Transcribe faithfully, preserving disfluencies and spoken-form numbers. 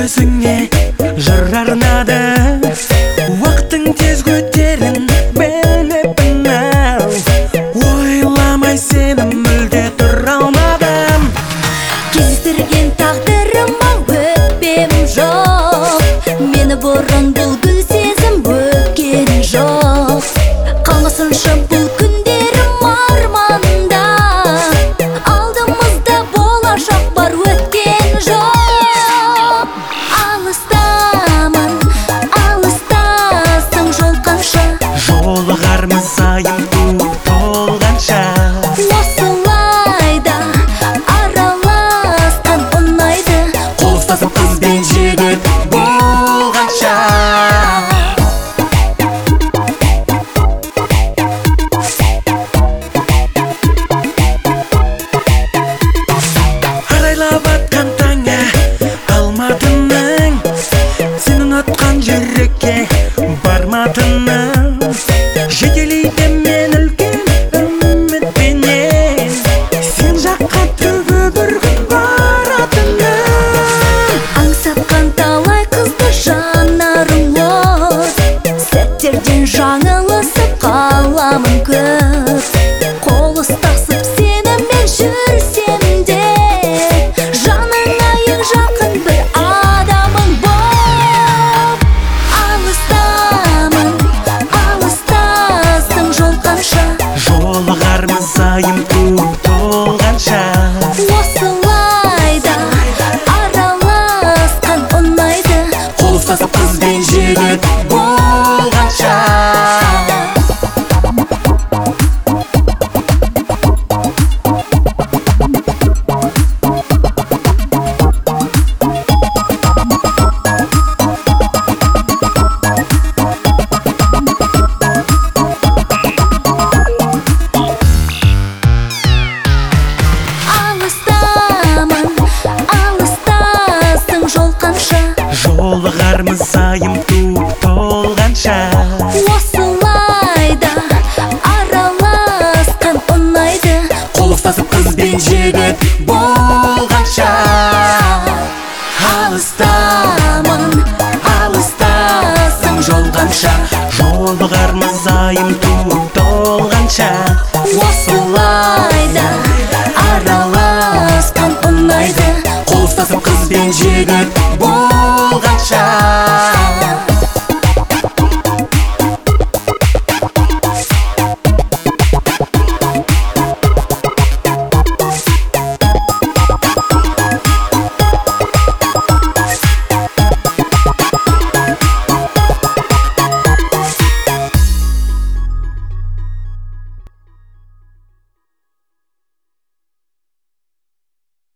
өзіңе жыр арнады. Уақыттың тез өтерін біліппін ау. Ойламай сені мүлде тұра алмадым. Кездестірген тағдырыма өкпем жоқ. Мені бұрын бұл гүл сезім өткен жоқ. Қалмасыншы бұл күндерім арманда. Алдымызда болашақ бар, өткен жоқ. Алыстамын, алыстасың жол қанша. Жолығармыз айым туып толғанша. Осылайда араласқан ұнайды. Қол ұстасып қыз бен жігіт болғанша. Арайлап атқан таңа алматының, сенің атқан жүрекке барматының. Жетелейді мен үлкен үмітпенен, сен жаққа түбі бір күн баратының. Аңсатқан талай қызды жанарың от. Сәттерден жаңылысып қаламын көп. Қол ұстасып сенімен жүрсем де, жаныңа ең жақын бір адамың боп. Алыстамын, алыстасың жол қанша. Жолығармыз айым туып толғанша. Осылайда араласқан ұнайды. Қол ұстасып қыз бен жігіт болғанша. Алыстамын, алыстасың жол қанша. Жолығармыз айым туып толғанша. Осылайда араласқан ұнайды. Қол ұстасып қыз бен жігіт болғанша. Алыстамын, алыстасың жол қанша. Жолығармыз айым туып толғанша. Осылайда араласқан ұнайды. Қол ұстасып қыз бен жігіт болғанша.